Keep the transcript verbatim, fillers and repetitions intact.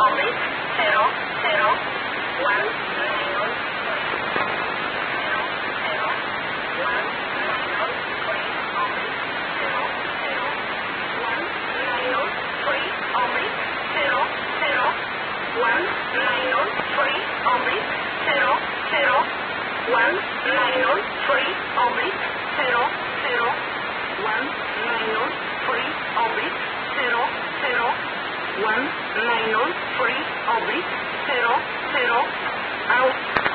oblique zero zero one nine zero zero one nine three oblique zero zero one nine three oblique zero zero one nine three oblique zero zero one nine three oblique zero zero one nine three oblique zero zero one nine three oblique zero zero out.